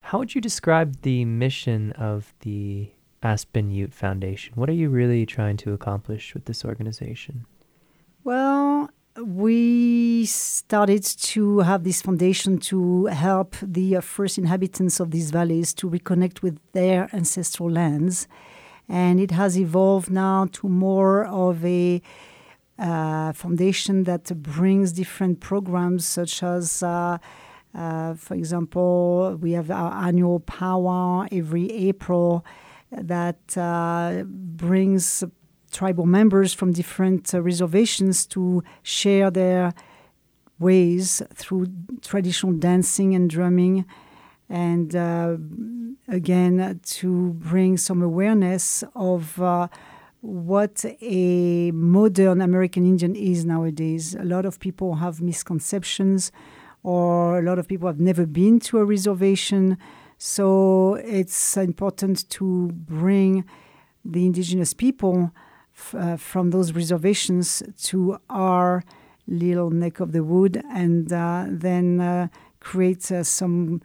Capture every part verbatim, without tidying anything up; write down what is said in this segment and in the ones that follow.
How would you describe the mission of the Aspen Ute Foundation? What are you really trying to accomplish with this organization? Well, we started to have this foundation to help the uh, first inhabitants of these valleys to reconnect with their ancestral lands. And it has evolved now to more of a uh, foundation that brings different programs such as, uh, uh, for example, we have our annual powwow every April that uh, brings tribal members from different uh, reservations to share their ways through traditional dancing and drumming, and uh, again to bring some awareness of uh, what a modern American Indian is nowadays. A lot of people have misconceptions, or a lot of people have never been to a reservation, so it's important to bring the indigenous people Uh, from those reservations to our little neck of the wood, and uh, then uh, create uh, some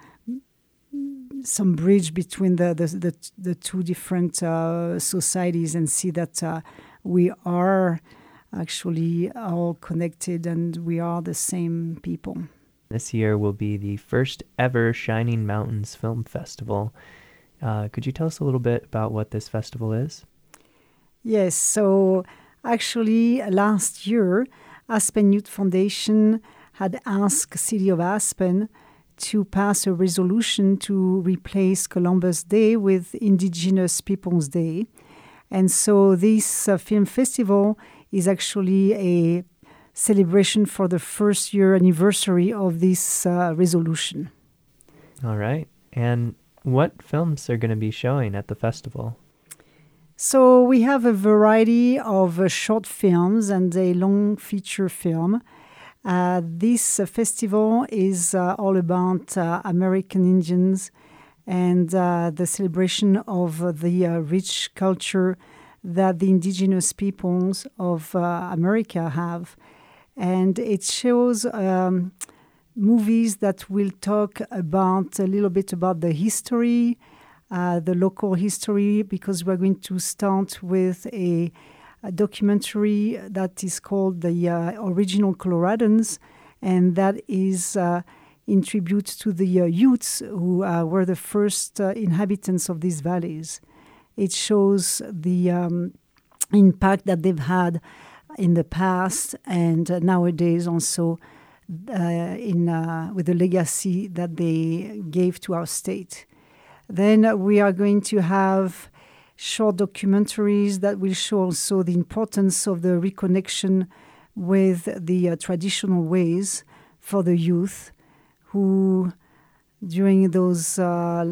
some bridge between the the, the, the two different uh, societies, and see that uh, we are actually all connected and we are the same people. This year will be the first ever Shining Mountains Film Festival. Uh, could you tell us a little bit about what this festival is? Yes, so actually last year, Aspen Ute Foundation had asked City of Aspen to pass a resolution to replace Columbus Day with Indigenous Peoples Day. And so this uh, film festival is actually a celebration for the first year anniversary of this uh, resolution. All right. And what films are going to be showing at the festival? So we have a variety of uh, short films and a long feature film. Uh, this uh, festival is uh, all about uh, American Indians and uh, the celebration of uh, the uh, rich culture that the indigenous peoples of uh, America have. And it shows um, movies that will talk about a little bit about the history, Uh, the local history, because we're going to start with a, a documentary that is called The uh, Original Coloradans, and that is uh, in tribute to the uh, Utes who uh, were the first uh, inhabitants of these valleys. It shows the um, impact that they've had in the past, and uh, nowadays also uh, in uh, with the legacy that they gave to our state. Then we are going to have short documentaries that will show also the importance of the reconnection with the uh, traditional ways for the youth who, during those uh,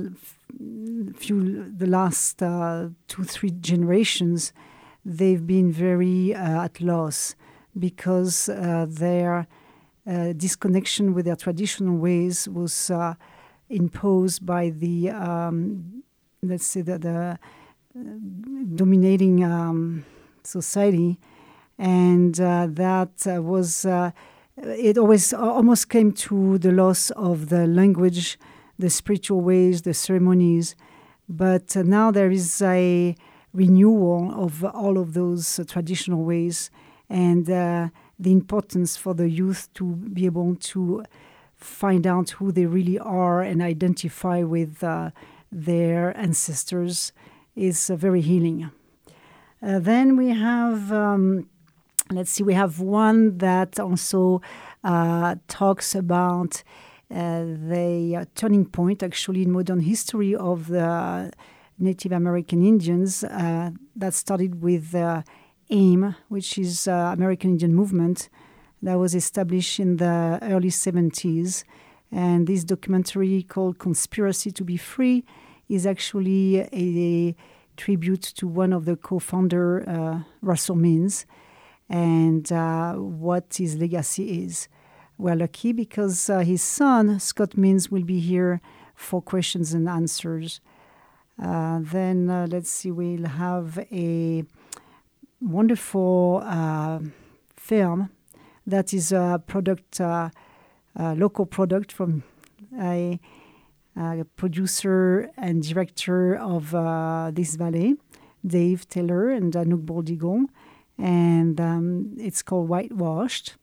few, the last uh, two, three generations, they've been very uh, at loss because uh, their uh, disconnection with their traditional ways was uh, imposed by the, um, let's say, the, the uh, dominating um, society, and uh, that uh, was, uh, it always almost came to the loss of the language, the spiritual ways, the ceremonies, but uh, now there is a renewal of all of those uh, traditional ways, and uh, the importance for the youth to be able to find out who they really are and identify with uh, their ancestors is uh, very healing. Uh, then we have, um, let's see, we have one that also uh, talks about uh, the uh, turning point, actually, in modern history of the Native American Indians. Uh, that started with uh, AIM, which is uh, American Indian Movement, that was established in the early seventies. And this documentary called Conspiracy to be Free is actually a, a tribute to one of the co-founder, uh, Russell Means, and uh, what his legacy is. We're lucky because uh, his son, Scott Means, will be here for questions and answers. Uh, then, uh, let's see, we'll have a wonderful uh, film that is a product, uh, a local product from a uh, producer and director of uh, this ballet, Dave Taylor and Anouk Bourdigon, and um, it's called Whitewashed.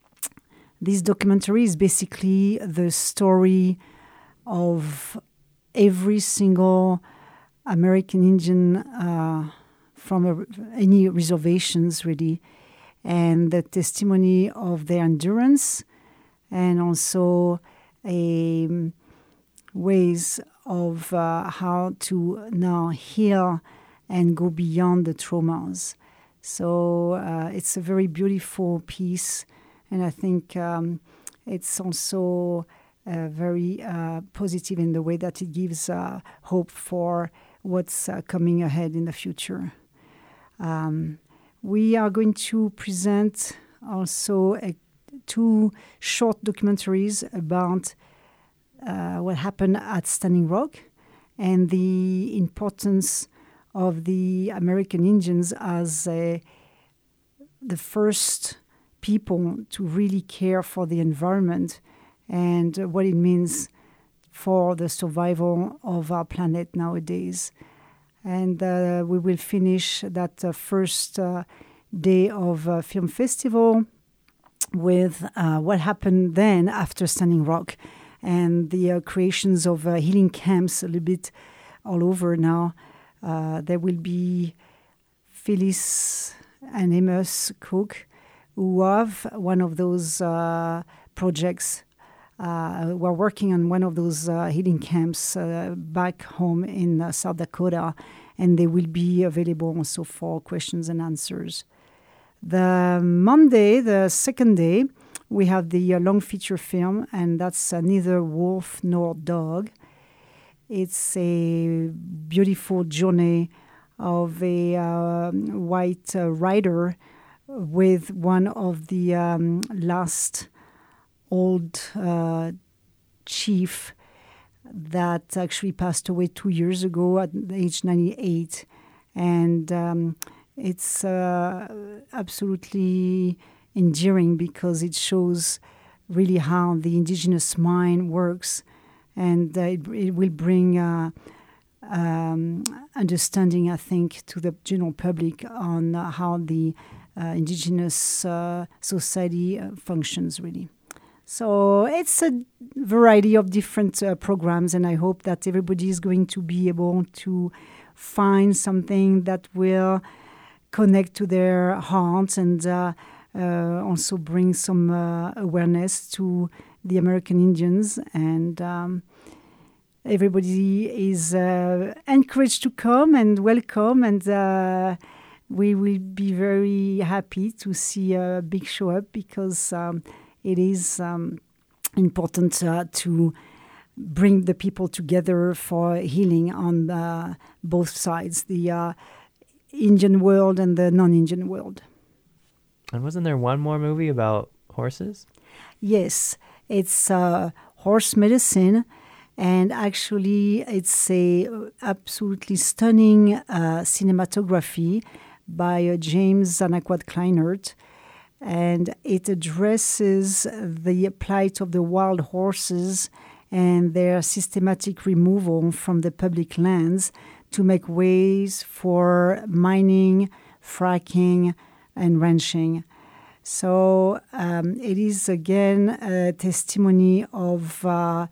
This documentary is basically the story of every single American Indian uh, from a, any reservations, really, and the testimony of their endurance, and also a um, ways of uh, how to now heal and go beyond the traumas. So uh, it's a very beautiful piece, and I think um, it's also uh, very uh, positive in the way that it gives uh, hope for what's uh, coming ahead in the future. Um, we are going to present also a, two short documentaries about uh, what happened at Standing Rock and the importance of the American Indians as a, the first people to really care for the environment and uh, what it means for the survival of our planet nowadays. And uh, we will finish that uh, first uh, day of uh, film festival with uh, what happened then after Standing Rock and the uh, creations of uh, healing camps a little bit all over now. Uh, there will be Phyllis and Amos Cook, who have one of those uh, projects. Uh, we're working on one of those uh, healing camps uh, back home in uh, South Dakota, and they will be available also for questions and answers. The Monday, the second day, we have the uh, long feature film, and that's uh, Neither Wolf Nor Dog. It's a beautiful journey of a uh, white uh, rider with one of the um, last old uh, chief that actually passed away two years ago at age ninety-eight. And um, it's uh, absolutely endearing because it shows really how the indigenous mind works, and uh, it, it will bring uh, um, understanding, I think, to the general public on uh, how the uh, indigenous uh, society uh, functions, really. So it's a variety of different uh, programs, and I hope that everybody is going to be able to find something that will connect to their hearts and uh, uh, also bring some uh, awareness to the American Indians. And um, everybody is uh, encouraged to come and welcome, and uh, we will be very happy to see a big show up because um, it is um, important uh, to bring the people together for healing on uh, both sides, the uh, Indian world and the non-Indian world. And wasn't there one more movie about horses? Yes, it's uh, horse medicine, and actually it's a absolutely stunning uh, cinematography by uh, James Anaquad Kleinert, and it addresses the plight of the wild horses and their systematic removal from the public lands to make ways for mining, fracking, and ranching. So um, it is, again, a testimony of uh,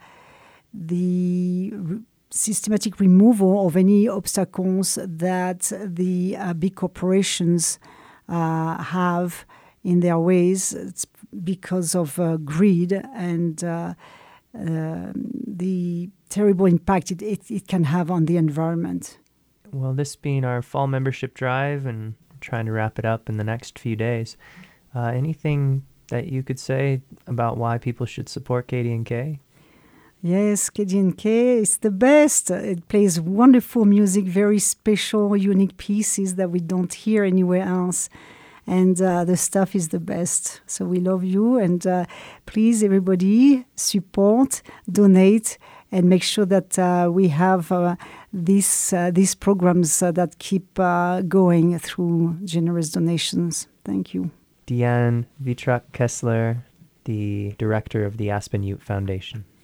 the re- systematic removal of any obstacles that the uh, big corporations uh, have in their ways. It's because of uh, greed and uh, uh, the terrible impact it, it, it can have on the environment. Well, this being our fall membership drive and trying to wrap it up in the next few days, uh, anything that you could say about why people should support K D N K? Yes, K D N K is the best. It plays wonderful music, very special, unique pieces that we don't hear anywhere else. And uh, the stuff is the best. So we love you. And uh, please, everybody, support, donate, and make sure that uh, we have uh, these, uh, these programs uh, that keep uh, going through generous donations. Thank you. Deanne Vitrak Kessler, the director of the Aspen Ute Foundation.